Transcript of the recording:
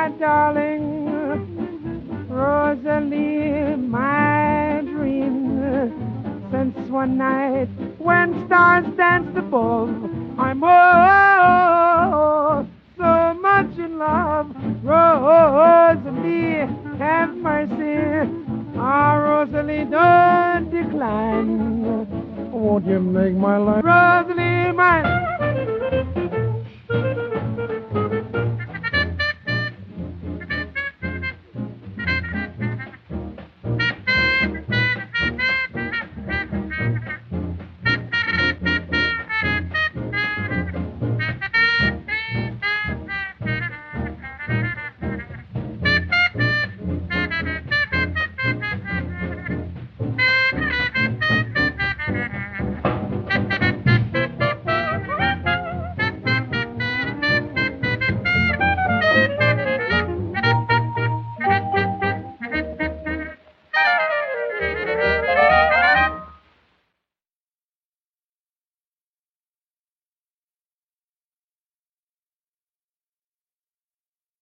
my darling, Rosalie, my dream. Since one night when stars danced above, I'm so much in love. Rosalie, have mercy. Ah, Rosalie, don't decline. Won't you make my life, Rosalie, my